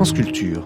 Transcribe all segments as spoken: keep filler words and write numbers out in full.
France Culture.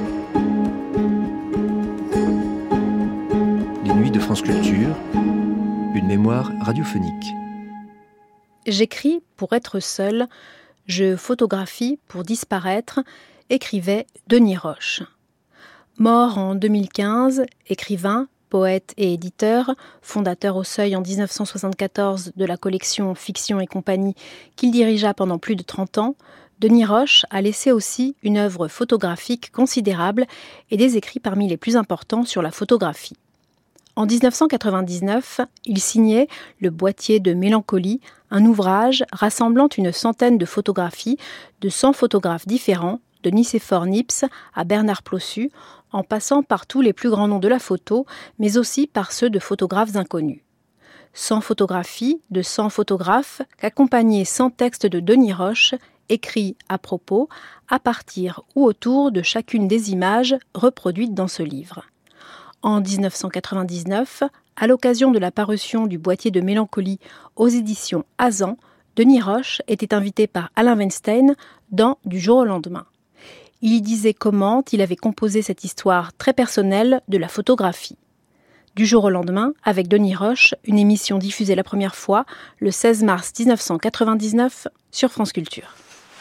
Les nuits de France Culture, une mémoire radiophonique. J'écris pour être seul, je photographie pour disparaître, écrivait Denis Roche. Mort en deux mille quinze, écrivain, poète et éditeur, fondateur au Seuil en dix-neuf cent soixante-quatorze de la collection Fiction et compagnie qu'il dirigea pendant plus de trente ans, Denis Roche a laissé aussi une œuvre photographique considérable et des écrits parmi les plus importants sur la photographie. En dix-neuf cent quatre-vingt-dix-neuf, il signait Le Boîtier de Mélancolie, un ouvrage rassemblant une centaine de photographies de cent photographes différents, de Nicéphore Nips à Bernard Plossu, en passant par tous les plus grands noms de la photo, mais aussi par ceux de photographes inconnus. cent photographies de cent photographes qu'accompagnaient cent textes de Denis Roche, écrits à propos, à partir ou autour de chacune des images reproduites dans ce livre. En dix-neuf cent quatre-vingt-dix-neuf, à l'occasion de la parution du Boîtier de Mélancolie aux éditions Azan, Denis Roche était invité par Alain Weinstein dans Du jour au lendemain. Il y disait comment il avait composé cette histoire très personnelle de la photographie. Du jour au lendemain, avec Denis Roche, une émission diffusée la première fois le seize mars dix-neuf cent quatre-vingt-dix-neuf sur France Culture.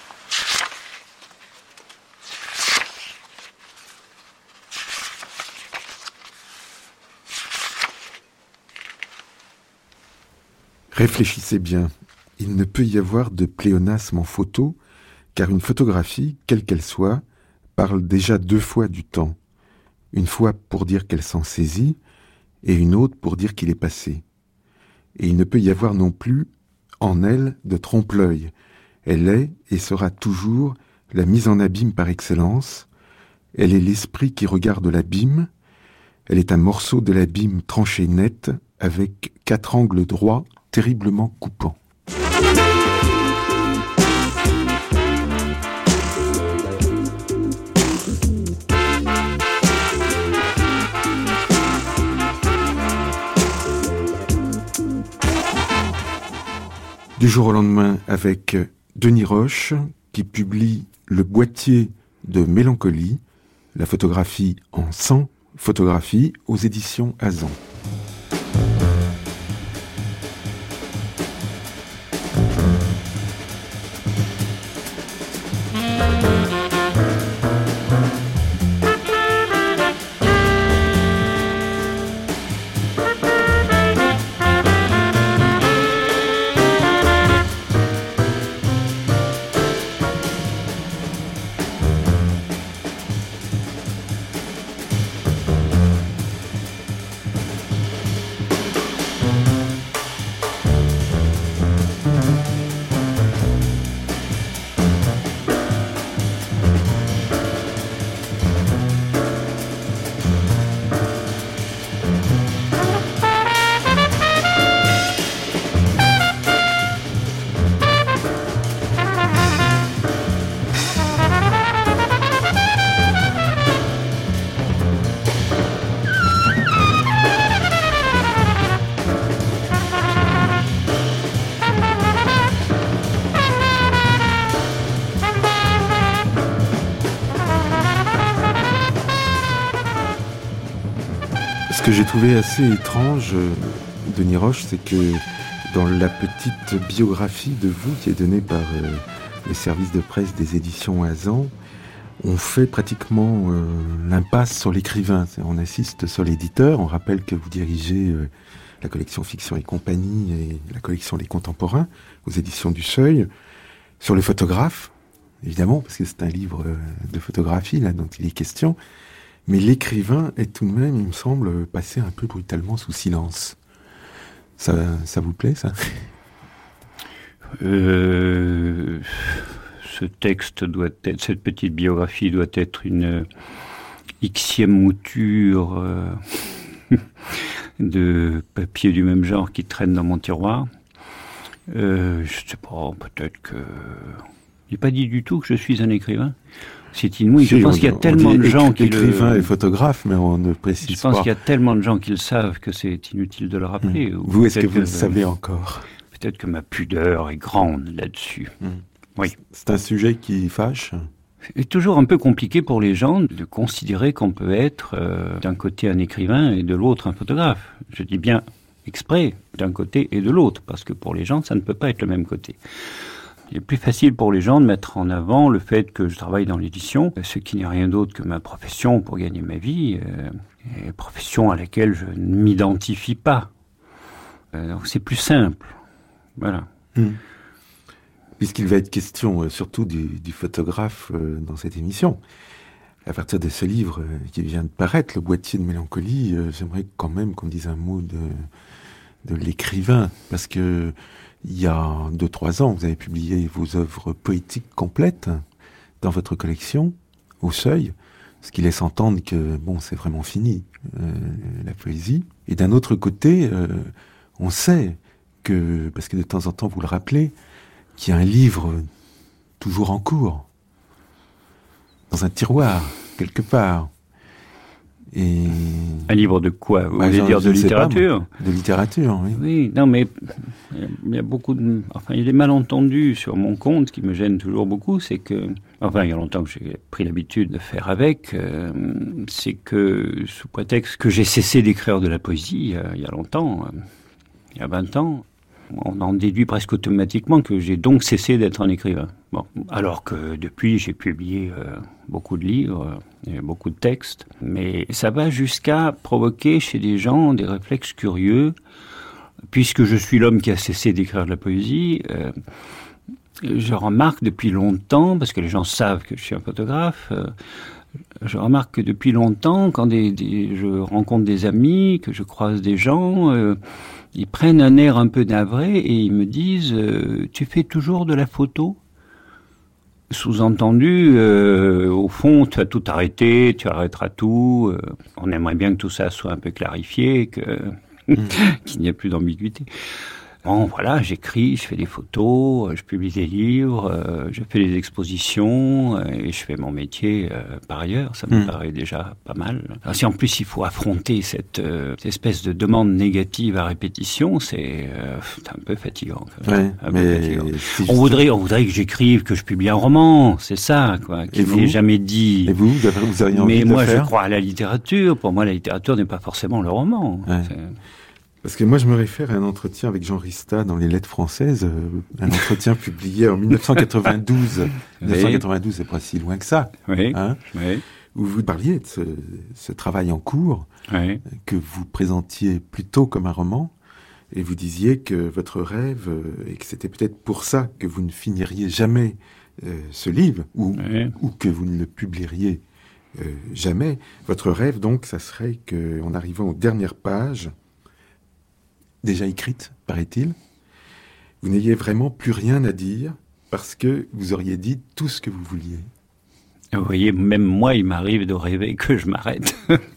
Réfléchissez bien, il ne peut y avoir de pléonasme en photo, car une photographie, quelle qu'elle soit, parle déjà deux fois du temps. Une fois pour dire qu'elle s'en saisit, et une autre pour dire qu'il est passé. Et il ne peut y avoir non plus, en elle, de trompe-l'œil. Elle est et sera toujours la mise en abîme par excellence. Elle est l'esprit qui regarde l'abîme. Elle est un morceau de l'abîme tranché net, avec quatre angles droits, terriblement coupants. Du jour au lendemain avec Denis Roche qui publie Le Boîtier de Mélancolie, la photographie en cent photographies aux éditions Azan. Ce que j'ai trouvé assez étrange, Denis Roche, c'est que dans la petite biographie de vous qui est donnée par euh, les services de presse des éditions Azan, on fait pratiquement euh, l'impasse sur l'écrivain. On assiste sur l'éditeur, on rappelle que vous dirigez euh, la collection Fiction et compagnie et la collection Les Contemporains aux éditions du Seuil, sur le photographe, évidemment, parce que c'est un livre de photographie là dont il est question. Mais l'écrivain est tout de même, il me semble, passé un peu brutalement sous silence. Ça, ça vous plaît, ça ? euh, Ce texte doit être, cette petite biographie doit être une xième mouture euh, de papier du même genre qui traîne dans mon tiroir. Euh, je sais pas, peut-être que... Il n'est pas dit du tout que je suis un écrivain. C'est inouï. Je pense qu'il y a tellement de gens qui le... Écrivain et photographe, mais on ne précise pas. Je pense qu'il y a tellement de gens qui le savent que c'est inutile de le rappeler. Mmh. Vous, est-ce que vous le savez encore ? Peut-être que ma pudeur est grande là-dessus. Mmh. Oui. C'est un sujet qui fâche ? C'est toujours un peu compliqué pour les gens de considérer qu'on peut être euh, d'un côté un écrivain et de l'autre un photographe. Je dis bien exprès, d'un côté et de l'autre, parce que pour les gens, ça ne peut pas être le même côté. Il est plus facile pour les gens de mettre en avant le fait que je travaille dans l'édition, ce qui n'est rien d'autre que ma profession pour gagner ma vie, euh, et profession à laquelle je ne m'identifie pas. Euh, donc c'est plus simple. Voilà. Mmh. Puisqu'il va être question euh, surtout du, du photographe euh, dans cette émission. À partir de ce livre euh, qui vient de paraître, Le boîtier de mélancolie, euh, j'aimerais quand même qu'on dise un mot de, de l'écrivain, parce que il y a deux, trois ans, vous avez publié vos œuvres poétiques complètes dans votre collection, au Seuil, ce qui laisse entendre que bon, c'est vraiment fini, euh, la poésie. Et d'un autre côté, euh, on sait que, parce que de temps en temps vous le rappelez, qu'il y a un livre toujours en cours, dans un tiroir, quelque part. Et... Un livre de quoi? Vous bah, voulez dire de littérature? Pas, de littérature, oui. Oui, non, mais il y a beaucoup de... Enfin, il y a des malentendus sur mon compte qui me gênent toujours beaucoup, c'est que... Enfin, il y a longtemps que j'ai pris l'habitude de faire avec, euh, c'est que, sous prétexte que j'ai cessé d'écrire de la poésie, il y a, il y a longtemps, euh, il y a vingt ans, on en déduit presque automatiquement que j'ai donc cessé d'être un écrivain. Bon, alors que depuis, j'ai publié euh, beaucoup de livres, euh, beaucoup de textes, mais ça va jusqu'à provoquer chez des gens des réflexes curieux, puisque je suis l'homme qui a cessé d'écrire de la poésie. Euh, je remarque depuis longtemps, parce que les gens savent que je suis un photographe, euh, je remarque que depuis longtemps, quand des, des, je rencontre des amis, que je croise des gens, euh, ils prennent un air un peu navré et ils me disent euh, « Tu fais toujours de la photo ?» Sous-entendu, euh, au fond, tu as tout arrêté, tu arrêteras tout. Euh, on aimerait bien que tout ça soit un peu clarifié, que mmh. qu'il n'y ait plus d'ambiguïté. Bon, voilà, j'écris, je fais des photos, je publie des livres, euh, je fais des expositions euh, et je fais mon métier euh, par ailleurs. Ça me mmh. paraît déjà pas mal. Alors, si en plus il faut affronter cette, euh, cette espèce de demande négative à répétition, c'est, euh, c'est un peu fatigant. Ouais, un mais peu fatigant. On voudrait, on voudrait que j'écrive, que je publie un roman, c'est ça, quoi, qui n'est jamais dit. Et vous, vous, avez, vous auriez envie mais de moi, le faire? Je crois à la littérature. Pour moi, la littérature n'est pas forcément le roman. Ouais. Parce que moi, je me réfère à un entretien avec Jean Rista dans les Lettres françaises, euh, un entretien publié en dix-neuf cent quatre-vingt-douze. Oui. dix-neuf cent quatre-vingt-douze, c'est pas si loin que ça. Oui. Hein, oui. Où vous parliez de ce, ce travail en cours, oui. que vous présentiez plutôt comme un roman, et vous disiez que votre rêve, euh, et que c'était peut-être pour ça que vous ne finiriez jamais euh, ce livre, ou, oui. ou que vous ne le publieriez euh, jamais. Votre rêve, donc, ça serait qu'en arrivant aux dernières pages, déjà écrite, paraît-il, vous n'ayez vraiment plus rien à dire parce que vous auriez dit tout ce que vous vouliez. Vous voyez, même moi, il m'arrive de rêver que je m'arrête.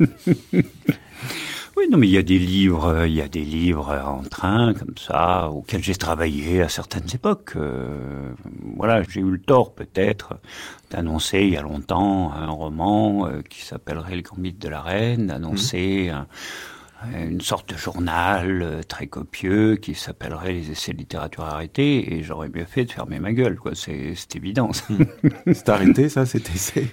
Oui, non, mais il y a des livres, il y a des livres en train, comme ça, auxquels j'ai travaillé à certaines époques. Euh, voilà, j'ai eu le tort, peut-être, d'annoncer il y a longtemps un roman euh, qui s'appellerait Le Gambit de la Reine, d'annoncer... Mmh. Un, une sorte de journal euh, très copieux qui s'appellerait Les Essais de littérature arrêtés, et j'aurais mieux fait de fermer ma gueule, quoi. C'est, c'est évident. Mmh. C'est arrêté, ça, cet essai?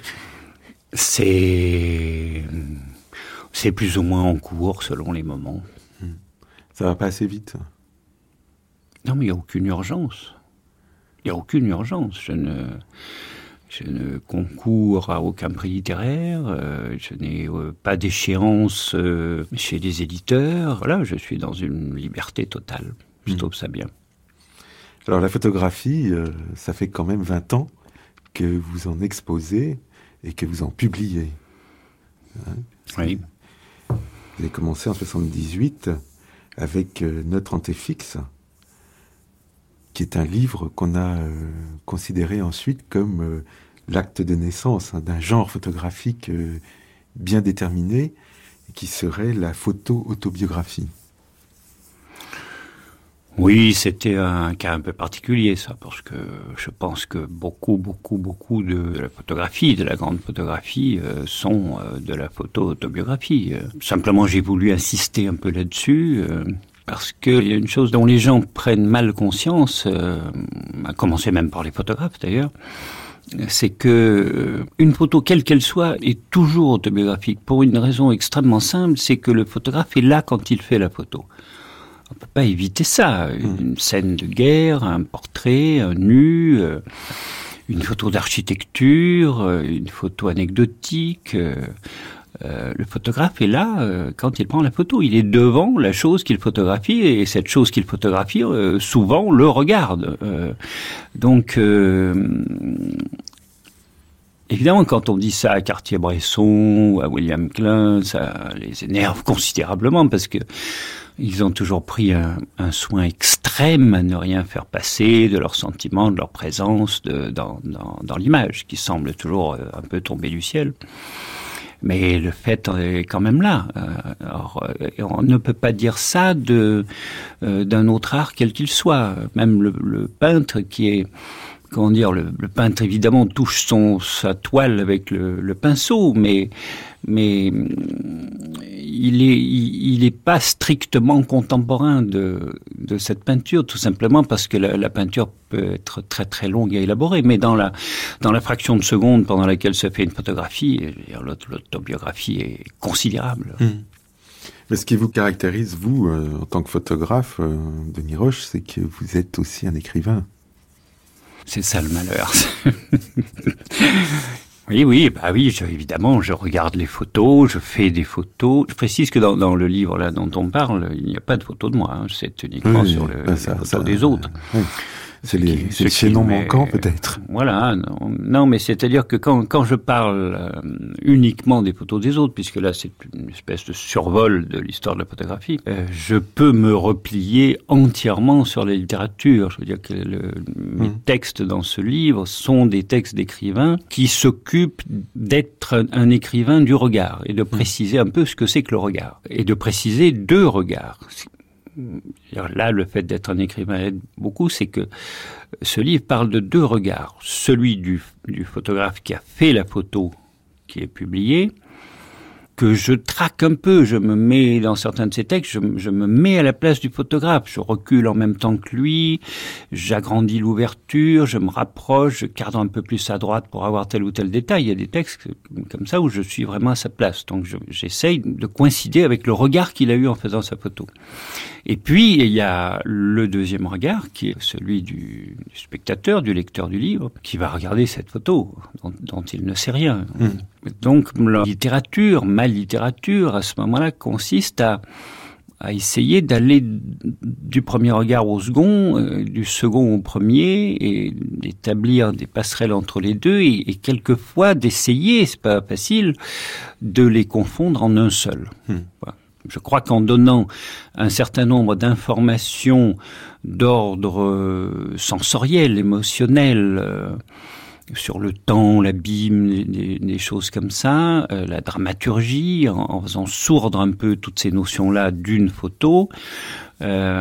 C'est... C'est plus ou moins en cours, selon les moments. Mmh. Ça va pas assez vite? Non, mais il n'y a aucune urgence. Il n'y a aucune urgence. Je ne... Je ne concours à aucun prix littéraire, euh, je n'ai euh, pas d'échéance euh, chez les éditeurs. Voilà, je suis dans une liberté totale. Je mmh. trouve ça bien. Alors la photographie, euh, ça fait quand même vingt ans que vous en exposez et que vous en publiez. Hein, oui. Vous avez commencé en soixante-dix-huit avec euh, Notre antéfixe, qui est un livre qu'on a euh, considéré ensuite comme euh, l'acte de naissance hein, d'un genre photographique euh, bien déterminé, qui serait la photo-autobiographie. Oui, c'était un cas un peu particulier, ça, parce que je pense que beaucoup, beaucoup, beaucoup de la photographie, de la grande photographie, euh, sont euh, de la photo-autobiographie. Euh, simplement, j'ai voulu insister un peu là-dessus, euh, parce qu'il y a une chose dont les gens prennent mal conscience, euh, à commencer même par les photographes d'ailleurs, c'est que euh, une photo, quelle qu'elle soit, est toujours autobiographique, pour une raison extrêmement simple, c'est que le photographe est là quand il fait la photo. On ne peut pas éviter ça. Une scène de guerre, un portrait, un nu, euh, une photo d'architecture, euh, une photo anecdotique... Euh, Euh, le photographe est là euh, quand il prend la photo. Il est devant la chose qu'il photographie et cette chose qu'il photographie, euh, souvent, le regarde. Euh, donc, euh, évidemment, quand on dit ça à Cartier-Bresson, à William Klein, ça les énerve considérablement parce que ils ont toujours pris un, un soin extrême à ne rien faire passer de leurs sentiments, de leur présence de, dans, dans, dans l'image, qui semble toujours euh, un peu tomber du ciel. Mais le fait est quand même là. Alors, on ne peut pas dire ça de euh, d'un autre art quel qu'il soit. Même le, le peintre qui est, comment dire, le, le peintre évidemment touche son sa toile avec le, le pinceau, mais mais il est il, il est pas strictement contemporain de de cette peinture, tout simplement parce que la, la peinture peut être très très longue à élaborer, mais dans la dans la fraction de seconde pendant laquelle se fait une photographie, l'autobiographie est considérable. Mmh. Mais ce qui vous caractérise, vous, euh, en tant que photographe, euh, Denis Roche, c'est que vous êtes aussi un écrivain. C'est ça le malheur. Oui, oui, bah oui, je, évidemment, je regarde les photos, je fais des photos. Je précise que dans, dans le livre là dont on parle, il n'y a pas de photo de moi, hein, c'est uniquement oui, sur le, bah ça, les photos ça, des autres. Oui. C'est, les, c'est le chaînon manquant, peut-être. Voilà. Non, non mais c'est-à-dire que quand, quand je parle euh, uniquement des photos des autres, puisque là, c'est une espèce de survol de l'histoire de la photographie, euh, je peux me replier entièrement sur la littérature. Je veux dire que le, mmh. mes textes dans ce livre sont des textes d'écrivains qui s'occupent d'être un, un écrivain du regard et de préciser un peu ce que c'est que le regard. Et de préciser deux regards. Là, le fait d'être un écrivain aide beaucoup, c'est que ce livre parle de deux regards. Celui du, du photographe qui a fait la photo qui est publiée, que je traque un peu, je me mets dans certains de ces textes, je, je me mets à la place du photographe, je recule en même temps que lui, j'agrandis l'ouverture, je me rapproche, je cadre un peu plus à droite pour avoir tel ou tel détail. Il y a des textes comme ça où je suis vraiment à sa place, donc je, j'essaye de coïncider avec le regard qu'il a eu en faisant sa photo. Et puis, il y a le deuxième regard, qui est celui du, du spectateur, du lecteur du livre, qui va regarder cette photo, dont, dont il ne sait rien. Mmh. Donc, la littérature, ma littérature, à ce moment-là, consiste à, à essayer d'aller du premier regard au second, euh, du second au premier, et d'établir des passerelles entre les deux, et, et quelquefois d'essayer, c'est pas facile, de les confondre en un seul. Mmh. Voilà. Je crois qu'en donnant un certain nombre d'informations d'ordre euh, sensoriel, émotionnel, euh, sur le temps, l'abîme, des, des choses comme ça, euh, la dramaturgie, en, en faisant sourdre un peu toutes ces notions-là d'une photo, euh,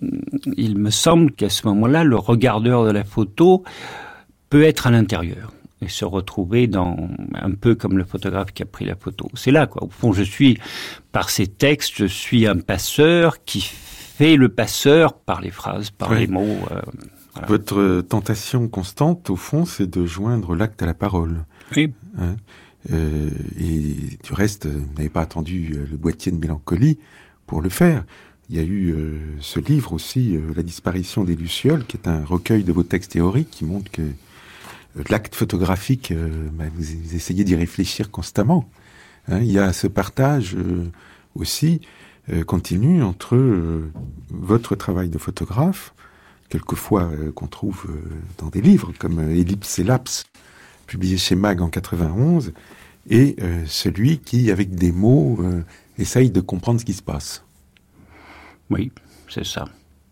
il me semble qu'à ce moment-là, le regardeur de la photo peut être à l'intérieur et se retrouver dans un peu comme le photographe qui a pris la photo. C'est là, quoi. Au fond, je suis, par ces textes, je suis un passeur qui fait le passeur par les phrases, par oui. les mots. Euh, voilà. Votre tentation constante, au fond, c'est de joindre l'acte à la parole. Oui. Hein euh, et du reste, vous n'avez pas attendu le boîtier de mélancolie pour le faire. Il y a eu euh, ce livre aussi, euh, La disparition des Lucioles, qui est un recueil de vos textes théoriques qui montre que l'acte photographique, euh, bah, vous, vous essayez d'y réfléchir constamment. Hein, il y a ce partage euh, aussi euh, continu entre euh, votre travail de photographe, quelquefois euh, qu'on trouve euh, dans des livres comme euh, Ellipse et Laps, publié chez Mag en quatre-vingt-onze, et euh, celui qui, avec des mots, euh, essaye de comprendre ce qui se passe. Oui, c'est ça.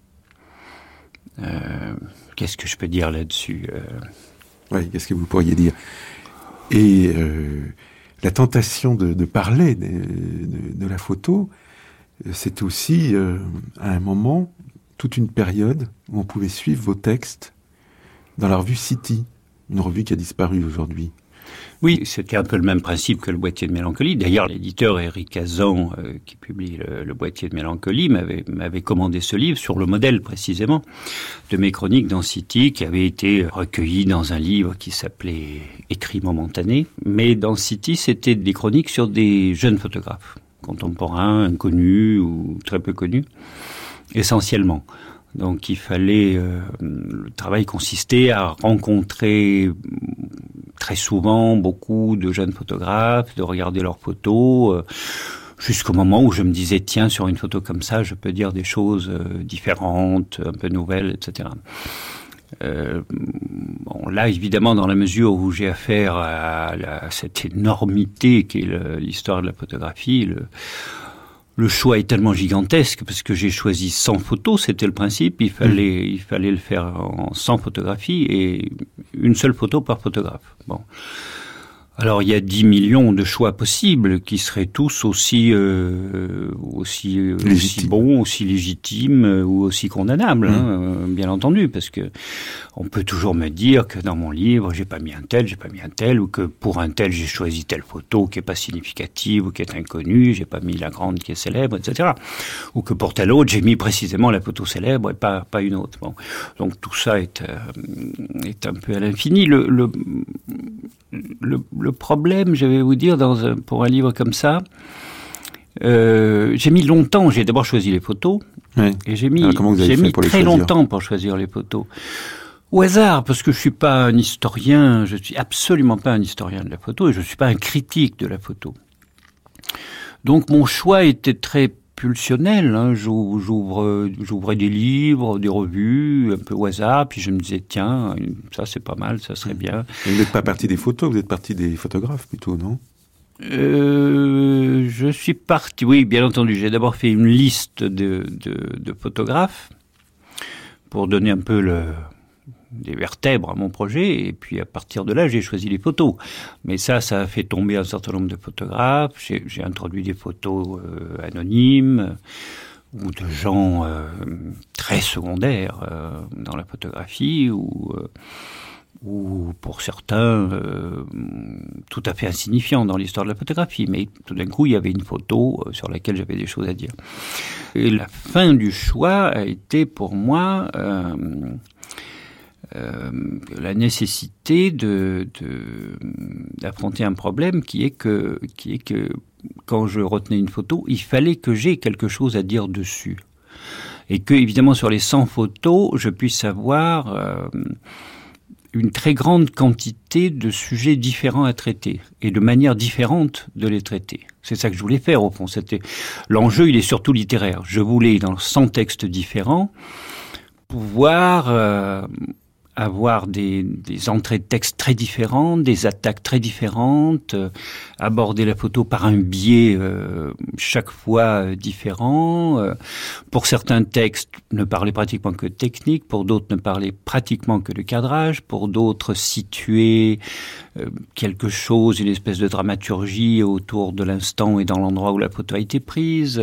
Euh, qu'est-ce que je peux dire là-dessus euh... Oui, qu'est-ce que vous pourriez dire? Et euh, la tentation de, de parler de, de, de la photo, c'est aussi, euh, à un moment, toute une période où on pouvait suivre vos textes dans la revue City, une revue qui a disparu aujourd'hui. Oui, c'était un peu le même principe que le boîtier de mélancolie. D'ailleurs, l'éditeur Éric Hazan, euh, qui publie le, le boîtier de mélancolie, m'avait, m'avait commandé ce livre sur le modèle précisément de mes chroniques dans City, qui avaient été recueillies dans un livre qui s'appelait Écrits momentanés. Mais dans City, c'était des chroniques sur des jeunes photographes, contemporains, inconnus ou très peu connus, essentiellement. Donc il fallait, euh, le travail consistait à rencontrer très souvent beaucoup de jeunes photographes, de regarder leurs photos, euh, jusqu'au moment où je me disais, tiens, sur une photo comme ça, je peux dire des choses euh, différentes, un peu nouvelles, et cetera. Euh, bon, là, évidemment, dans la mesure où j'ai affaire à, la, à cette énormité qu'est le, l'histoire de la photographie, le, le choix est tellement gigantesque parce que j'ai choisi cent photos, c'était le principe. Il fallait, mmh. il fallait le faire en cent photographies et une seule photo par photographe. Bon. Alors, il y a dix millions de choix possibles qui seraient tous aussi, euh, aussi, euh, aussi bons, aussi légitimes euh, ou aussi condamnables, mmh. hein, bien entendu, parce que on peut toujours me dire que dans mon livre, j'ai pas mis un tel, j'ai pas mis un tel, ou que pour un tel, j'ai choisi telle photo qui est pas significative ou qui est inconnue, j'ai pas mis la grande qui est célèbre, et cetera. Ou que pour tel autre, j'ai mis précisément la photo célèbre et pas, pas une autre. Bon. Donc tout ça est, euh, est un peu à l'infini. Le, le, le, le problème, je vais vous dire, dans un, pour un livre comme ça, euh, j'ai mis longtemps. J'ai d'abord choisi les photos, oui. et j'ai mis, j'ai mis très longtemps pour choisir les photos. Au hasard, parce que je suis pas un historien, je suis absolument pas un historien de la photo, et je suis pas un critique de la photo. Donc mon choix était très pulsionnel, hein. J'ouvre, j'ouvrais des livres, des revues, un peu au hasard, puis je me disais, tiens, ça c'est pas mal, ça serait bien. Et vous n'êtes pas parti des photos, vous êtes parti des photographes plutôt, non ? euh, Je suis parti, oui, bien entendu. J'ai d'abord fait une liste de, de, de photographes pour donner un peu le... des vertèbres à mon projet, et puis à partir de là, j'ai choisi les photos. Mais ça, ça a fait tomber un certain nombre de photographes. J'ai, j'ai introduit des photos euh, anonymes euh, ou de gens euh, très secondaires euh, dans la photographie, ou, euh, ou pour certains, euh, tout à fait insignifiants dans l'histoire de la photographie. Mais tout d'un coup, il y avait une photo euh, sur laquelle j'avais des choses à dire. Et la fin du choix a été pour moi... Euh, Euh, la nécessité de, de d'affronter un problème qui est que qui est que quand je retenais une photo, il fallait que j'aie quelque chose à dire dessus, et que évidemment sur les cent photos, je puisse avoir euh, une très grande quantité de sujets différents à traiter et de manière différente de les traiter. C'est ça que je voulais faire au fond. C'était l'enjeu, il est surtout littéraire. Je voulais dans cent textes différents pouvoir euh, avoir des, des entrées de texte très différentes, des attaques très différentes, euh, aborder la photo par un biais euh, chaque fois euh, différent. Euh, pour certains textes, ne parler pratiquement que de technique, pour d'autres, ne parler pratiquement que de cadrage, pour d'autres, situer euh, quelque chose, une espèce de dramaturgie autour de l'instant et dans l'endroit où la photo a été prise.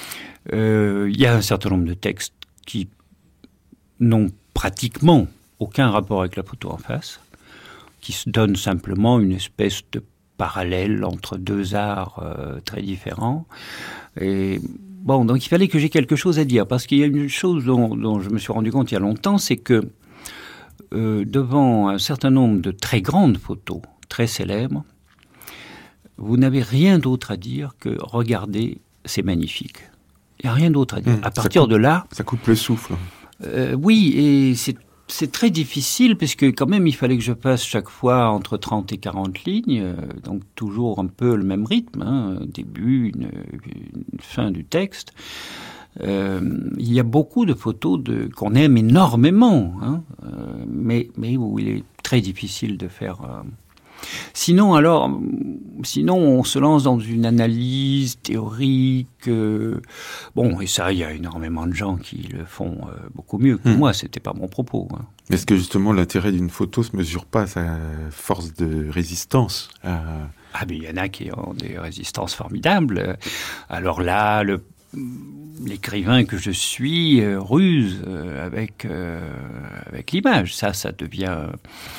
Euh, il y a un certain nombre de textes qui n'ont pratiquement aucun rapport avec la photo en face, qui se donne simplement une espèce de parallèle entre deux arts euh, très différents. Et bon, donc il fallait que j'ai quelque chose à dire, parce qu'il y a une chose dont, dont je me suis rendu compte il y a longtemps, c'est que euh, devant un certain nombre de très grandes photos, très célèbres, vous n'avez rien d'autre à dire que « regardez, c'est magnifique ». Il n'y a rien d'autre à dire. Mmh, à partir coupe, de là... Ça coupe le souffle. Euh, oui, et c'est C'est très difficile, parce que quand même, il fallait que je passe chaque fois entre trente et quarante lignes, euh, donc toujours un peu le même rythme, hein, début, une, une fin du texte. Euh, il y a beaucoup de photos de, qu'on aime énormément, hein, euh, mais, mais où il est très difficile de faire... Euh, Sinon, alors, sinon, on se lance dans une analyse théorique. Euh, bon, et ça, il y a énormément de gens qui le font euh, beaucoup mieux que mmh. moi. C'était pas mon propos. Hein. Est-ce que justement l'intérêt d'une photo se mesure pas à sa force de résistance à... Ah, mais il y en a qui ont des résistances formidables. Alors là, le l'écrivain que je suis euh, ruse euh, avec euh, avec l'image. Ça, ça devient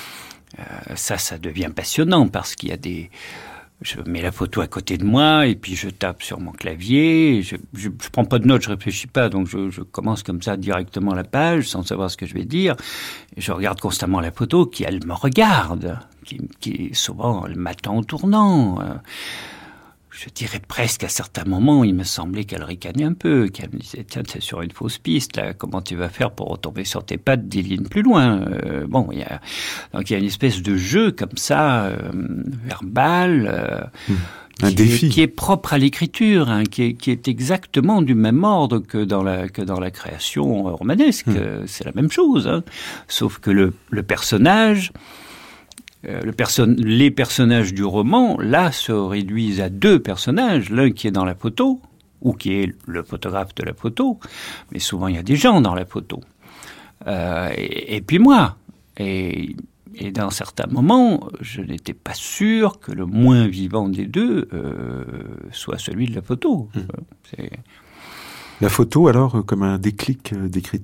Euh, ça, ça devient passionnant parce qu'il y a des... Je mets la photo à côté de moi et puis je tape sur mon clavier. Je, je, je prends pas de notes, je réfléchis pas, donc je, je commence comme ça directement la page sans savoir ce que je vais dire. Et je regarde constamment la photo qui, elle, me regarde, qui, qui souvent, elle m'attend au tournant. Euh, je dirais presque à certains moments, il me semblait qu'elle ricanait un peu, qu'elle me disait, tiens, t'es sur une fausse piste, là, comment tu vas faire pour retomber sur tes pattes dix lignes plus loin? euh, Bon, il y a, donc il y a une espèce de jeu comme ça, euh, verbal, euh, mmh. un qui, défi. Est, qui est propre à l'écriture, hein, qui, est, qui est exactement du même ordre que dans la, que dans la création romanesque. Mmh. C'est la même chose, hein, sauf que le, le personnage... Euh, le perso- les personnages du roman, là, se réduisent à deux personnages. L'un qui est dans la photo, ou qui est le photographe de la photo, mais souvent il y a des gens dans la photo. Euh, et, et puis moi. Et, et dans certains moments, je n'étais pas sûr que le moins vivant des deux euh, soit celui de la photo. Mmh. C'est... La photo, alors, comme un déclic d'écriture ?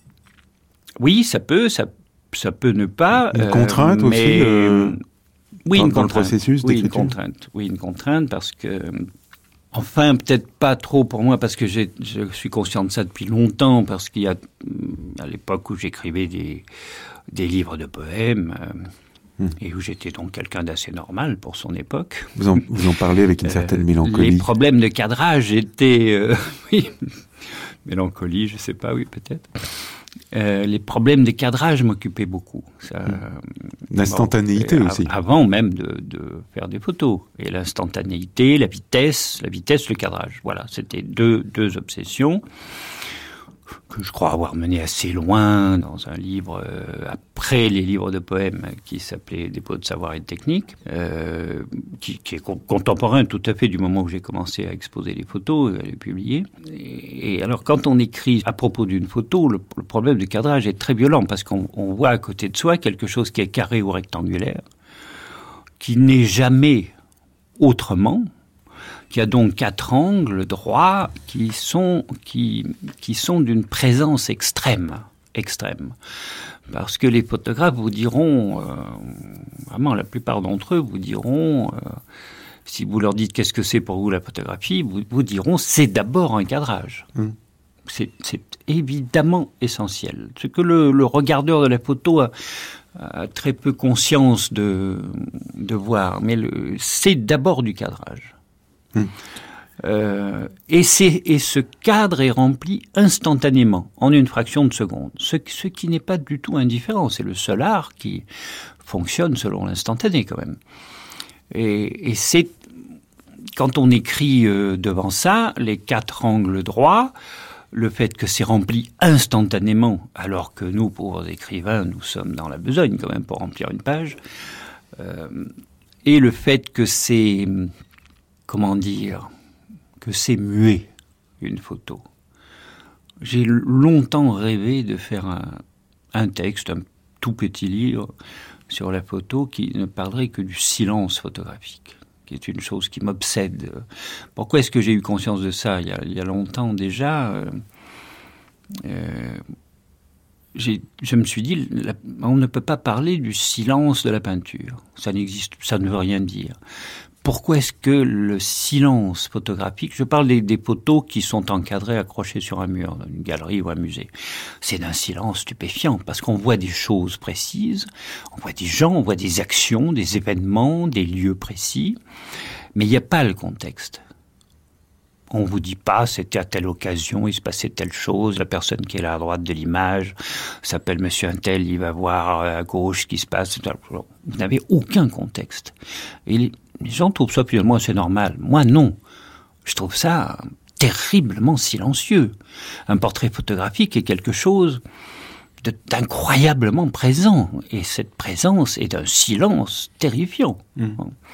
Oui, ça peut, ça Ça peut ne pas. Une contrainte euh, mais... aussi euh, oui, dans, une dans contrainte. le processus oui, d'écriture. une contrainte. Oui, une contrainte parce que, enfin, peut-être pas trop pour moi parce que j'ai, je suis conscient de ça depuis longtemps parce qu'il y a, à l'époque où j'écrivais des, des livres de poèmes euh, hum. et où j'étais donc quelqu'un d'assez normal pour son époque. Vous en, vous en parlez avec une certaine euh, mélancolie. Les problèmes de cadrage étaient, euh, oui, mélancolie, je sais pas, oui, peut-être. Euh, les problèmes de cadrage m'occupaient beaucoup. Ça, l'instantanéité bon, aussi. Avant même de, de faire des photos. Et l'instantanéité, la vitesse, la vitesse, le cadrage. Voilà, c'était deux, deux obsessions que je crois avoir menées assez loin dans un livre, euh, après les livres de poèmes, qui s'appelait Dépôt de savoir et de technique, euh, qui, qui est contemporain tout à fait du moment où j'ai commencé à exposer les photos, à les publier. Et, et alors, quand on écrit à propos d'une photo, le, le problème du cadrage est très violent, parce qu'on on voit à côté de soi quelque chose qui est carré ou rectangulaire, qui n'est jamais autrement, qui a donc quatre angles droits qui sont, qui, qui sont d'une présence extrême, extrême. Parce que les photographes vous diront, euh, vraiment la plupart d'entre eux vous diront, euh, si vous leur dites qu'est-ce que c'est pour vous la photographie, vous, vous diront c'est d'abord un cadrage. Mmh. C'est, c'est évidemment essentiel. Ce que le, le regardeur de la photo a, a très peu conscience de, de voir, mais le, c'est d'abord du cadrage. Mmh. Euh, et, c'est, et ce cadre est rempli instantanément, en une fraction de seconde. Ce, ce qui n'est pas du tout indifférent. C'est le seul art qui fonctionne selon l'instantané, quand même. Et, et c'est, quand on écrit euh, devant ça, les quatre angles droits, le fait que c'est rempli instantanément, alors que nous, pauvres écrivains, nous sommes dans la besogne, quand même, pour remplir une page, euh, et le fait que c'est... comment dire, que c'est muet, une photo. J'ai longtemps rêvé de faire un, un texte, un tout petit livre sur la photo qui ne parlerait que du silence photographique, qui est une chose qui m'obsède. Pourquoi est-ce que j'ai eu conscience de ça il y a, il y a longtemps déjà euh, euh, j'ai, je me suis dit, la, on ne peut pas parler du silence de la peinture. Ça n'existe, ça ne veut rien dire. Pourquoi est-ce que le silence photographique, je parle des, des photos qui sont encadrées, accrochées sur un mur, dans une galerie ou un musée, c'est d'un silence stupéfiant, parce qu'on voit des choses précises, on voit des gens, on voit des actions, des événements, des lieux précis, mais il n'y a pas le contexte. On vous dit pas, c'était à telle occasion, il se passait telle chose, la personne qui est là à droite de l'image s'appelle Monsieur Untel, il va voir à gauche ce qui se passe. Vous n'avez aucun contexte. Et les, les gens trouvent ça finalement assez normal. Moi, non. Je trouve ça terriblement silencieux. Un portrait photographique est quelque chose de, d'incroyablement présent. Et cette présence est d'un silence terrifiant. Mmh.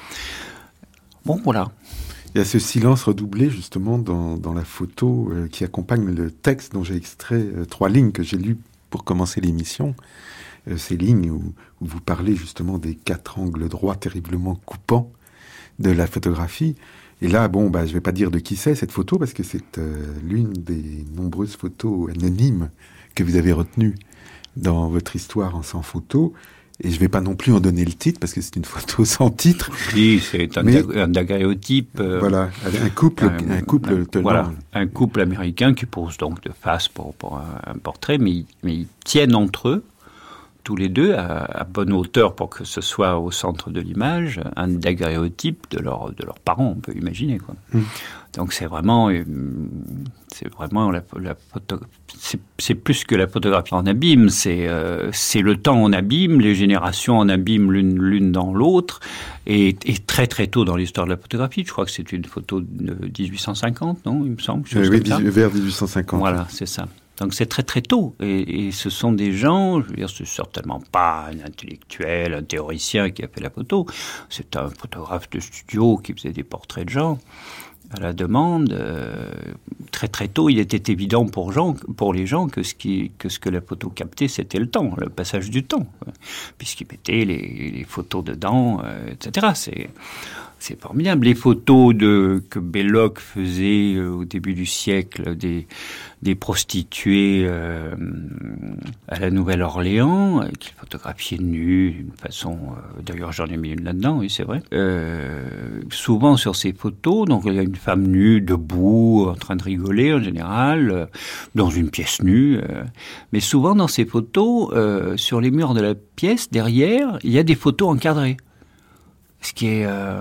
Bon, voilà. Il y a ce silence redoublé justement dans, dans la photo euh, qui accompagne le texte dont j'ai extrait euh, trois lignes que j'ai lues pour commencer l'émission. Euh, ces lignes où, où vous parlez justement des quatre angles droits terriblement coupants de la photographie. Et là, bon, bah, je ne vais pas dire de qui c'est cette photo parce que c'est euh, l'une des nombreuses photos anonymes que vous avez retenues dans votre histoire en cent photos. Et je ne vais pas non plus en donner le titre, parce que c'est une photo sans titre. Oui, c'est un, Mais, un daguerréotype. Euh, voilà, un couple, un, un couple un, tenant. Voilà, un couple américain qui pose donc de face pour, pour un, un portrait, mais, mais ils tiennent entre eux, tous les deux, à, à bonne hauteur pour que ce soit au centre de l'image, un daguerréotype de, leur, de leurs parents, on peut imaginer, quoi. Mmh. Donc c'est vraiment, c'est vraiment la, la photo, c'est, c'est plus que la photographie en abîme, c'est, euh, c'est le temps en abîme, les générations en abîme l'une, l'une dans l'autre, et, et très très tôt dans l'histoire de la photographie, je crois que c'est une photo de dix-huit cent cinquante, non, il me semble. Euh, oui, dix, vers dix-huit cent cinquante. Voilà, c'est ça. Donc c'est très très tôt, et, et ce sont des gens, je veux dire, c'est certainement pas un intellectuel, un théoricien qui a fait la photo, c'est un photographe de studio qui faisait des portraits de gens à la demande. Euh, très très tôt, il était évident pour, gens, pour les gens que ce, qui, que ce que la photo captait, c'était le temps, le passage du temps, puisqu'ils mettaient les, les photos dedans, euh, et cetera. C'est... C'est formidable. Les photos de, que Belloc faisait euh, au début du siècle des, des prostituées euh, à la Nouvelle-Orléans, euh, qu'il photographiait nues d'une façon... Euh, d'ailleurs, j'en ai mis une là-dedans, oui, c'est vrai. Euh, souvent sur ces photos, donc il y a une femme nue, debout, en train de rigoler en général, euh, dans une pièce nue. Euh, mais souvent dans ces photos, euh, sur les murs de la pièce, derrière, il y a des photos encadrées. Ce qui est euh,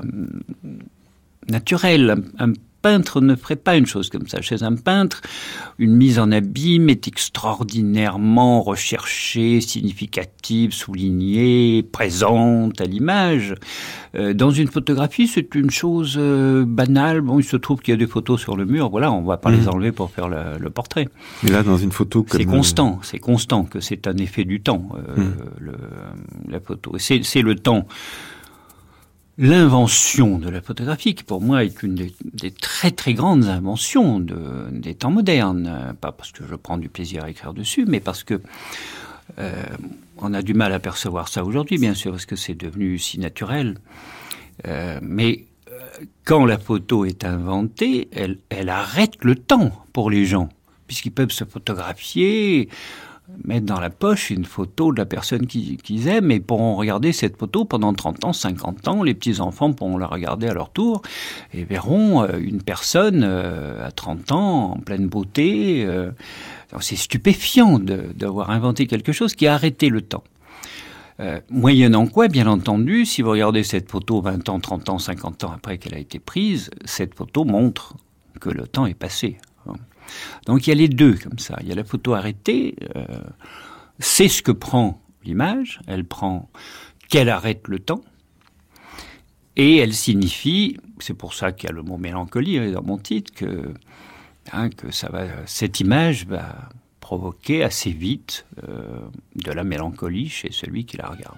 naturel. Un, un peintre ne ferait pas une chose comme ça. Chez un peintre, une mise en abîme est extraordinairement recherchée, significative, soulignée, présente à l'image. Euh, dans une photographie, c'est une chose euh, banale. Bon, il se trouve qu'il y a des photos sur le mur. Voilà, on ne va pas mmh. les enlever pour faire le, le portrait. Mais là, dans une photo comme... C'est constant, c'est constant que c'est un effet du temps, euh, mmh. le, la photo. C'est, c'est le temps... L'invention de la photographie, qui pour moi est une des, des très très grandes inventions de, des temps modernes, pas parce que je prends du plaisir à écrire dessus, mais parce que euh, on a du mal à percevoir ça aujourd'hui, bien sûr, parce que c'est devenu si naturel. Euh, mais euh, quand la photo est inventée, elle, elle arrête le temps pour les gens, puisqu'ils peuvent se photographier, mettre dans la poche une photo de la personne qu'ils, qu'ils aiment et pourront regarder cette photo pendant trente ans, cinquante ans. Les petits-enfants pourront la regarder à leur tour et verront une personne à trente ans en pleine beauté. C'est stupéfiant de, d'avoir inventé quelque chose qui a arrêté le temps. Euh, moyennant quoi, bien entendu, si vous regardez cette photo vingt ans, trente ans, cinquante ans après qu'elle a été prise, cette photo montre que le temps est passé. Donc il y a les deux comme ça. Il y a la photo arrêtée, euh, c'est ce que prend l'image, elle prend qu'elle arrête le temps, et elle signifie, c'est pour ça qu'il y a le mot mélancolie dans mon titre, que, hein, que ça va, cette image va provoquer assez vite euh, de la mélancolie chez celui qui la regarde.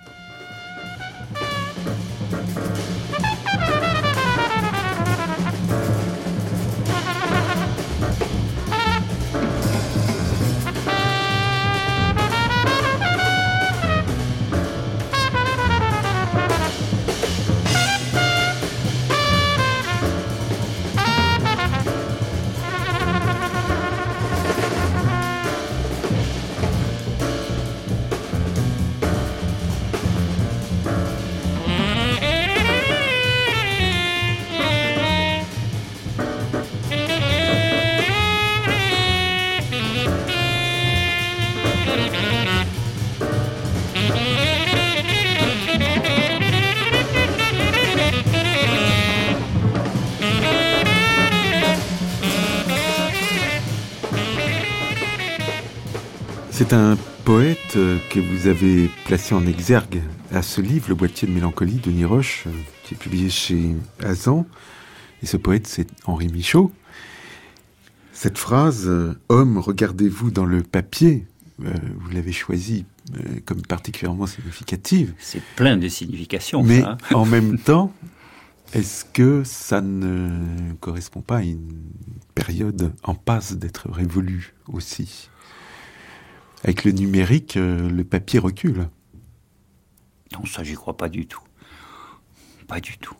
C'est un poète que vous avez placé en exergue à ce livre, Le boîtier de mélancolie, de Denis Roche, qui est publié chez Azan. Et ce poète, c'est Henri Michaud. Cette phrase « Homme, regardez-vous dans le papier euh, », vous l'avez choisie euh, comme particulièrement significative. C'est plein de significations, mais ça. Mais en même temps, est-ce que ça ne correspond pas à une période en passe d'être révolue aussi ? Avec le numérique, euh, le papier recule. Non, ça, j'y crois pas du tout. Pas du tout.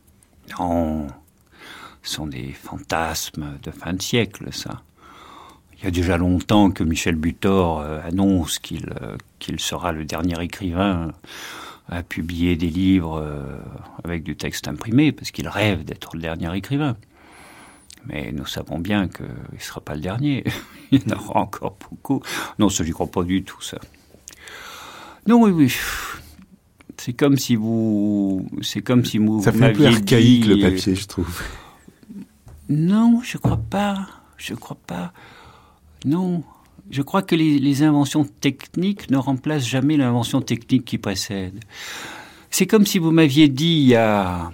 Non, ce sont des fantasmes de fin de siècle, ça. il y a déjà longtemps que Michel Butor euh, annonce qu'il, euh, qu'il sera le dernier écrivain à publier des livres euh, avec du texte imprimé, parce qu'il rêve d'être le dernier écrivain. Mais nous savons bien qu'il ne sera pas le dernier. Il y en aura encore beaucoup. Non, ça, j'y crois pas du tout, ça. Non, oui, oui. C'est comme si vous... C'est comme si vous Ça fait un peu archaïque, dit... le papier, je trouve. Non, je crois pas. Je crois pas. Non. Je crois que les, les inventions techniques ne remplacent jamais l'invention technique qui précède. C'est comme si vous m'aviez dit il y a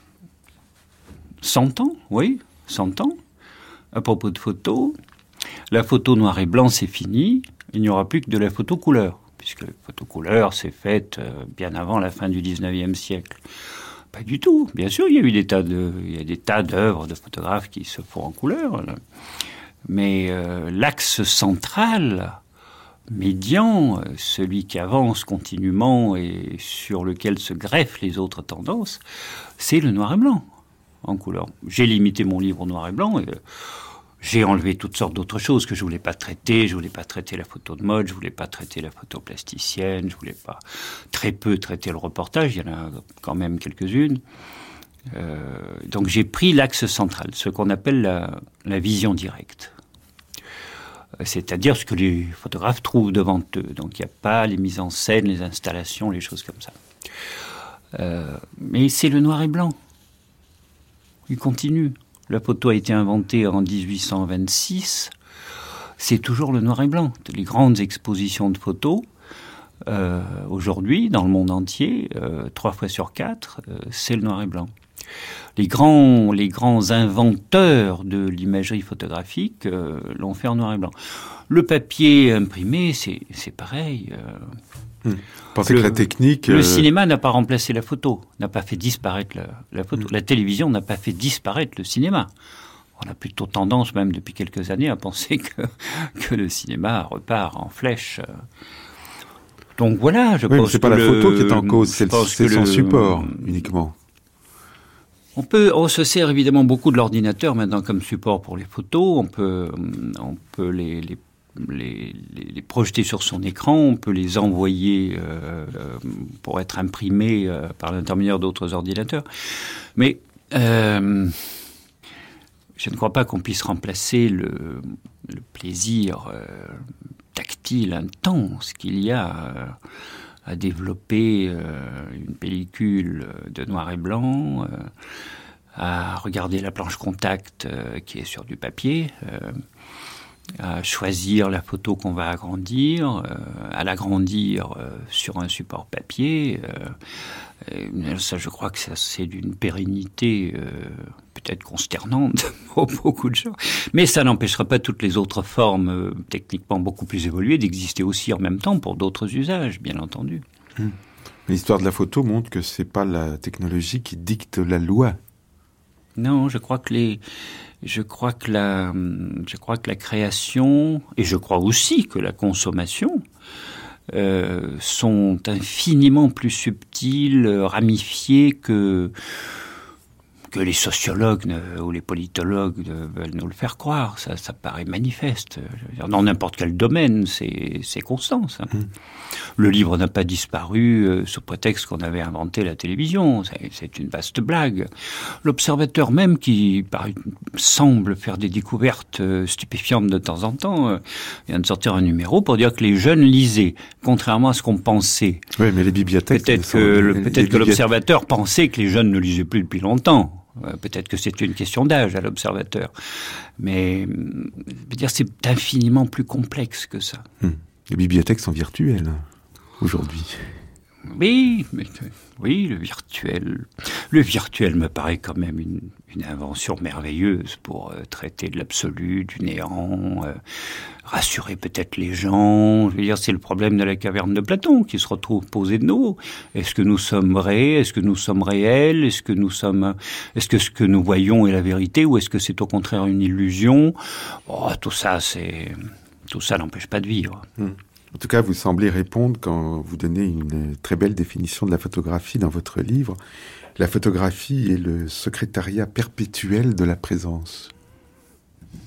cent ans, oui, cent ans, à propos de photos, la photo noir et blanc, c'est fini, il n'y aura plus que de la photo couleur, puisque la photo couleur s'est faite euh, bien avant la fin du dix-neuvième siècle. Pas du tout. Bien sûr, il y a eu des tas de, il y a des tas d'œuvres de photographes qui se font en couleur, là. Mais euh, l'axe central, médian, celui qui avance continuellement et sur lequel se greffent les autres tendances, c'est le noir et blanc en couleur. J'ai limité mon livre au noir et blanc et euh, j'ai enlevé toutes sortes d'autres choses que je voulais pas traiter. Je voulais pas traiter la photo de mode, je voulais pas traiter la photo plasticienne, je voulais pas très peu traiter le reportage. Il y en a quand même quelques-unes. Euh, donc j'ai pris l'axe central, ce qu'on appelle la, la vision directe. C'est-à-dire ce que les photographes trouvent devant eux. Donc il n'y a pas les mises en scène, les installations, les choses comme ça. Euh, mais c'est le noir et blanc. Il continue. La photo a été inventée en dix-huit cent vingt-six. C'est toujours le noir et blanc. Les grandes expositions de photos, euh, aujourd'hui, dans le monde entier, euh, trois fois sur quatre, euh, c'est le noir et blanc. Les grands, les grands inventeurs de l'imagerie photographique euh, l'ont fait en noir et blanc. Le papier imprimé, c'est, c'est pareil. Euh, mmh. Pensez que la technique... Le euh... cinéma n'a pas remplacé la photo, n'a pas fait disparaître la, la photo. Mmh. La télévision n'a pas fait disparaître le cinéma. On a plutôt tendance, même depuis quelques années, à penser que, que le cinéma repart en flèche. Donc voilà, je oui, pense c'est que pas la le, photo qui est en cause, c'est, le, c'est son le, support uniquement. On peut, on se sert évidemment beaucoup de l'ordinateur maintenant comme support pour les photos. On peut, on peut les, les, les, les projeter sur son écran. On peut les envoyer euh, pour être imprimés euh, par l'intermédiaire d'autres ordinateurs. Mais euh, je ne crois pas qu'on puisse remplacer le, le plaisir euh, tactile intense qu'il y a euh, à développer euh, une pellicule de noir et blanc, euh, à regarder la planche contact euh, qui est sur du papier, euh, à choisir la photo qu'on va agrandir, euh, à l'agrandir euh, sur un support papier. Euh, et ça, je crois que ça, c'est d'une pérennité euh, peut-être consternante pour beaucoup de gens. Mais ça n'empêchera pas toutes les autres formes euh, techniquement beaucoup plus évoluées d'exister aussi en même temps pour d'autres usages, bien entendu. Hum. L'histoire de la photo montre que c'est pas la technologie qui dicte la loi. Non, je crois que les, je crois que la, je crois que la création et je crois aussi que la consommation euh, sont infiniment plus subtiles, ramifiées que que les sociologues ne, ou les politologues ne, veulent nous le faire croire. Ça, ça paraît manifeste. Je veux dire, dans n'importe quel domaine, c'est, c'est constant, ça. Mmh. Le livre n'a pas disparu euh, sous prétexte qu'on avait inventé la télévision. C'est, c'est une vaste blague. L'observateur même, qui par, semble faire des découvertes euh, stupéfiantes de temps en temps, euh, vient de sortir un numéro pour dire que les jeunes lisaient, contrairement à ce qu'on pensait. Oui, mais les bibliothèques... Peut-être que, le, peut-être que bibliothèques... l'observateur pensait que les jeunes ne lisaient plus depuis longtemps. Peut-être que c'est une question d'âge à l'observateur. Mais je veux dire, c'est infiniment plus complexe que ça. Hum. Les bibliothèques sont virtuelles aujourd'hui. Oui, mais, oui, le virtuel. Le virtuel me paraît quand même une, une invention merveilleuse pour euh, traiter de l'absolu, du néant, euh, rassurer peut-être les gens. Je veux dire, c'est le problème de la caverne de Platon qui se retrouve posé de nouveau. Est-ce que nous sommes vrais? Est-ce que nous sommes réels? Est-ce que nous sommes, est-ce que ce que nous voyons est la vérité ou est-ce que c'est au contraire une illusion? Oh, tout ça, c'est, tout ça n'empêche pas de vivre. Mmh. En tout cas, vous semblez répondre quand vous donnez une très belle définition de la photographie dans votre livre. La photographie est le secrétariat perpétuel de la présence.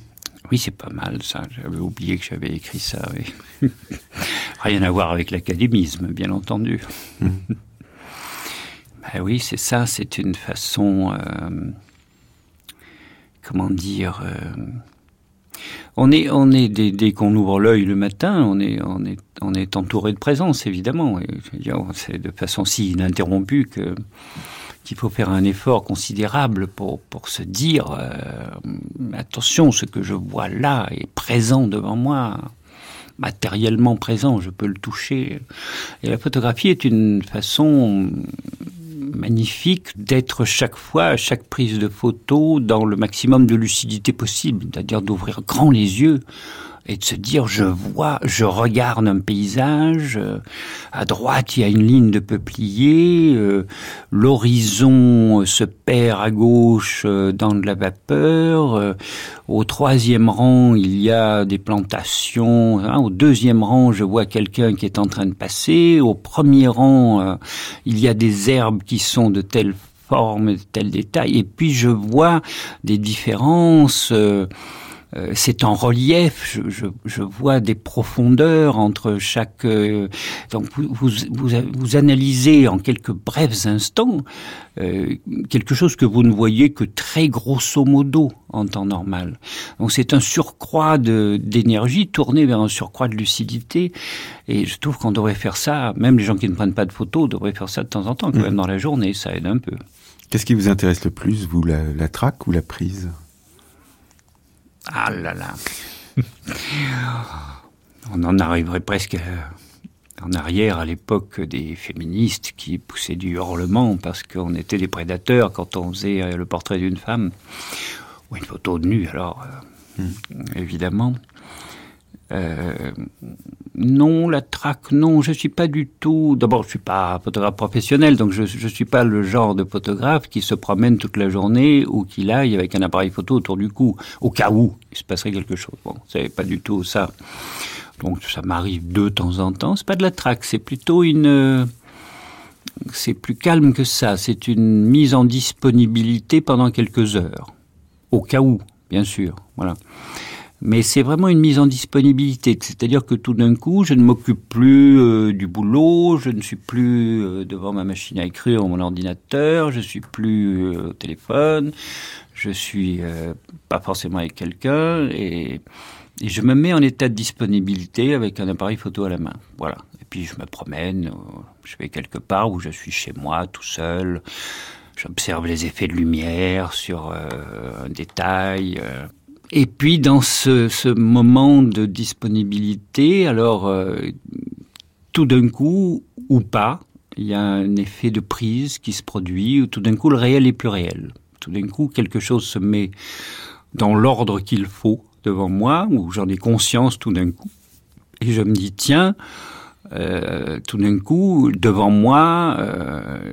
Oui, c'est pas mal, ça. J'avais oublié que j'avais écrit ça, oui. Rien à voir avec l'académisme, bien entendu. Mmh. Ben oui, c'est ça, c'est une façon... Euh, comment dire... Euh, on est, on est dès, dès qu'on ouvre l'œil le matin, on est, on est, on est entouré de présence, évidemment. Et, je veux dire, c'est de façon si ininterrompue que... qu'il faut faire un effort considérable pour, pour se dire euh, attention, ce que je vois là est présent devant moi, matériellement présent, je peux le toucher. Et la photographie est une façon magnifique d'être chaque fois, à chaque prise de photo, dans le maximum de lucidité possible, c'est-à-dire d'ouvrir grand les yeux et de se dire, je vois, je regarde un paysage, euh, à droite il y a une ligne de peupliers, euh, l'horizon se perd à gauche euh, dans de la vapeur, euh, au troisième rang il y a des plantations, hein, au deuxième rang je vois quelqu'un qui est en train de passer, au premier rang euh, il y a des herbes qui sont de telle forme, de tel détail, et puis je vois des différences... Euh, Euh, c'est en relief, je, je, je vois des profondeurs entre chaque... Euh, donc vous, vous, vous, vous analysez en quelques brefs instants euh, quelque chose que vous ne voyez que très grosso modo en temps normal. Donc c'est un surcroît de, d'énergie tourné vers un surcroît de lucidité, et je trouve qu'on devrait faire ça, même les gens qui ne prennent pas de photos devraient faire ça de temps en temps, quand mmh. même dans la journée, ça aide un peu. Qu'est-ce qui vous intéresse le plus, vous, la, la traque ou la prise ? Ah là là. On en arriverait presque en arrière à l'époque des féministes qui poussaient du hurlement parce qu'on était des prédateurs quand on faisait le portrait d'une femme ou une photo de nu, alors euh, mmh. évidemment. Euh, non, la traque, non, je suis pas du tout... D'abord, je suis pas photographe professionnel, donc je, je suis pas le genre de photographe qui se promène toute la journée ou qui aille avec un appareil photo autour du cou, au cas où il se passerait quelque chose. Bon, c'est pas du tout ça. Donc, ça m'arrive de temps en temps. C'est pas de la traque, c'est plutôt une... C'est plus calme que ça. C'est une mise en disponibilité pendant quelques heures. Au cas où, bien sûr, voilà. Mais c'est vraiment une mise en disponibilité, c'est-à-dire que tout d'un coup, je ne m'occupe plus euh, du boulot, je ne suis plus euh, devant ma machine à écrire ou mon ordinateur, je suis plus euh, au téléphone, je suis euh, pas forcément avec quelqu'un, et, et je me mets en état de disponibilité avec un appareil photo à la main. Voilà. Et puis je me promène, euh, je vais quelque part où je suis chez moi, tout seul, j'observe les effets de lumière sur euh, un détail. Euh, Et puis dans ce, ce moment de disponibilité, alors euh, tout d'un coup, ou pas, il y a un effet de prise qui se produit, où tout d'un coup le réel est plus réel. Tout d'un coup quelque chose se met dans l'ordre qu'il faut devant moi, où j'en ai conscience tout d'un coup, et je me dis tiens, euh, tout d'un coup devant moi, euh,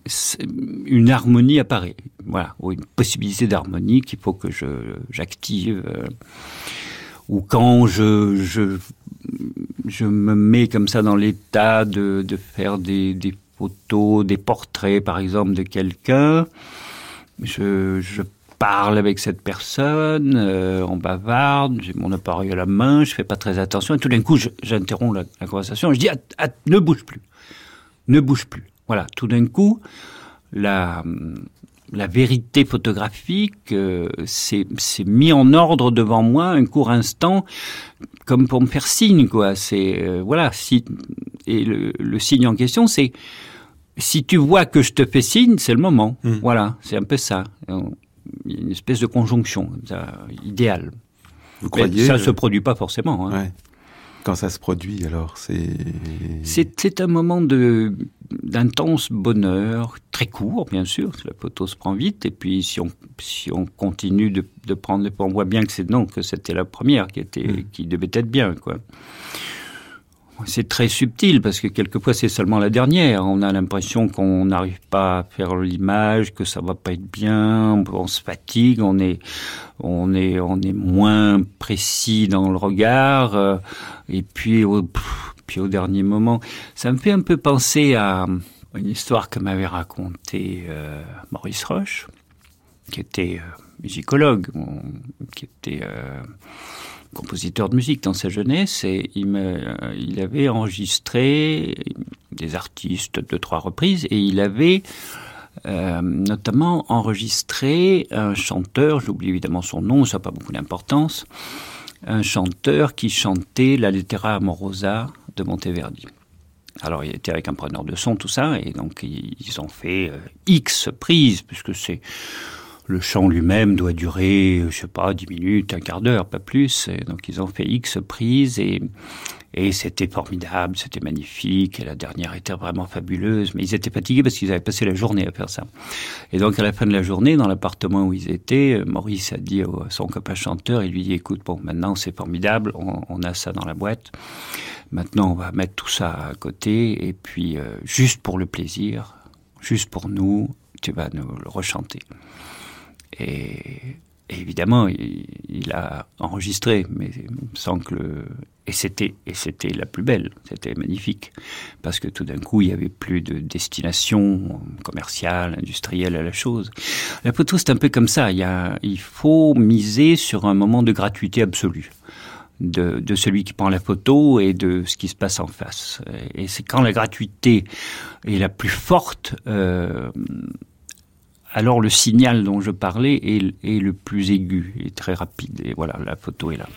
une harmonie apparaît. Voilà, ou une possibilité d'harmonie qu'il faut que je j'active. Euh, ou quand je je je me mets comme ça dans l'état de de faire des des photos, des portraits par exemple de quelqu'un, je je parle avec cette personne, euh, on bavarde, j'ai mon appareil à la main, je fais pas très attention, et tout d'un coup je, j'interromps la, la conversation, et je dis ah, ah, ne bouge plus, ne bouge plus. Voilà, tout d'un coup la La vérité photographique, euh, c'est, c'est mis en ordre devant moi un court instant, comme pour me faire signe, quoi. C'est euh, voilà. Si, et le, le signe en question, c'est si tu vois que je te fais signe, c'est le moment. Mmh. Voilà, c'est un peu ça. Il y a une espèce de conjonction ça, idéale. Vous croyez, Mais ça ne euh... se produit pas forcément. Hein. Ouais. Quand ça se produit, alors, c'est... c'est... C'est un moment de, d'intense bonheur, très court, bien sûr, la photo se prend vite, et puis si on, si on continue de, de prendre... On voit bien que, c'est, non, que c'était la première qui, était, mmh. qui devait être bien, quoi. C'est très subtil, parce que quelquefois, c'est seulement la dernière. On a l'impression qu'on n'arrive pas à faire l'image, que ça va pas être bien, on, on se fatigue, on est, on est, on est moins précis dans le regard, euh, et puis au, pff, puis au dernier moment, ça me fait un peu penser à une histoire que m'avait racontée euh, Maurice Roche, qui était euh, musicologue, mon, qui était euh, compositeur de musique dans sa jeunesse, et il, me, il avait enregistré des artistes deux, trois reprises, et il avait euh, notamment enregistré un chanteur, j'oublie évidemment son nom, ça n'a pas beaucoup d'importance, un chanteur qui chantait la Lettera Amorosa de Monteverdi. Alors, il était avec un preneur de son, tout ça, et donc ils ont fait euh, X prises, puisque c'est le chant lui-même doit durer, je sais pas, dix minutes, un quart d'heure, pas plus. Et donc, ils ont fait X prises, et, et c'était formidable, c'était magnifique, et la dernière était vraiment fabuleuse, mais ils étaient fatigués parce qu'ils avaient passé la journée à faire ça. Et donc, à la fin de la journée, dans l'appartement où ils étaient, Maurice a dit à son copain chanteur, il lui dit, écoute, bon, maintenant, c'est formidable, on, on a ça dans la boîte. Maintenant, on va mettre tout ça à côté, et puis, euh, juste pour le plaisir, juste pour nous, tu vas nous le rechanter. Et, et évidemment, il, il a enregistré, mais sans que le... Et c'était, et c'était la plus belle, c'était magnifique, parce que tout d'un coup, il n'y avait plus de destination commerciale, industrielle à la chose. La photo, c'est un peu comme ça, il, y a, il faut miser sur un moment de gratuité absolue. De, de celui qui prend la photo et de ce qui se passe en face. Et c'est quand la gratuité est la plus forte, euh, alors le signal dont je parlais est, est le plus aigu et très rapide. Et voilà, la photo est là.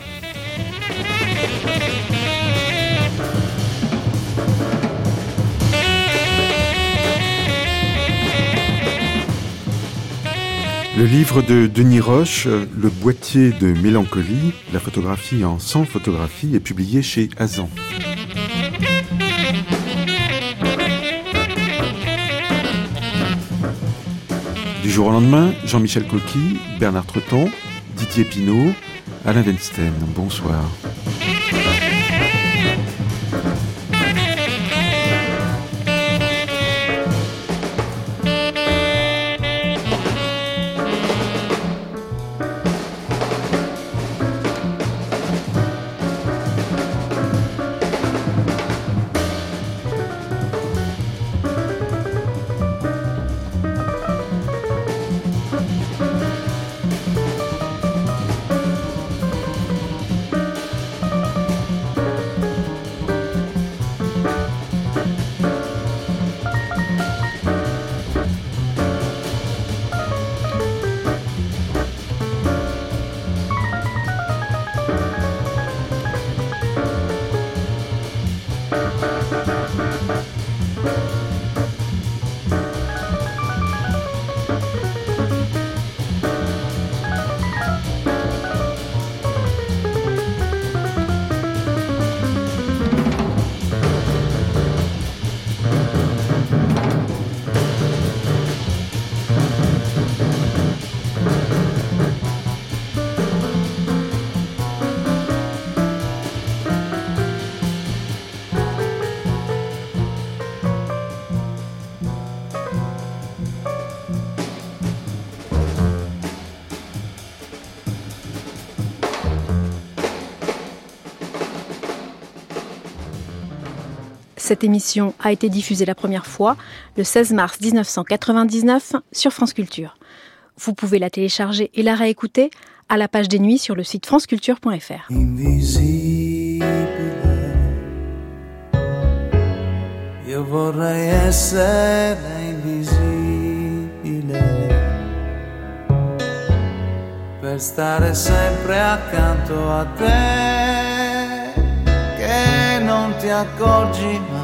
Le livre de Denis Roche, Le boîtier de mélancolie, la photographie en cent photographies, est publié chez Azan. Du jour au lendemain, Jean-Michel Coqui, Bernard Treton, Didier Pinault, Alain Weinstein. Bonsoir. Cette émission a été diffusée la première fois le seize mars dix-neuf cent quatre-vingt-dix-neuf sur France Culture. Vous pouvez la télécharger et la réécouter à la page des nuits sur le site franceculture point f r. Invisibile, io vorrei essere invisibile per stare sempre accanto a te, che non ti accorgi mai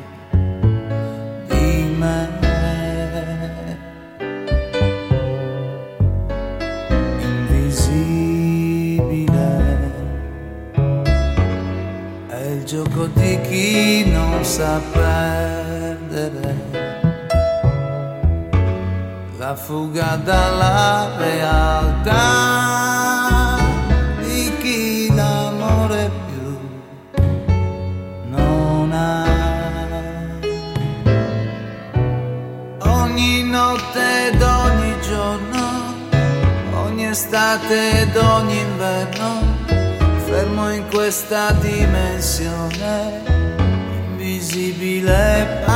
di me. Il gioco di chi non sa perdere, la fuga dalla realtà di chi l'amore più non ha. Ogni notte ed ogni giorno, ogni estate ed ogni inverno, fermo in questa dimensione invisibile.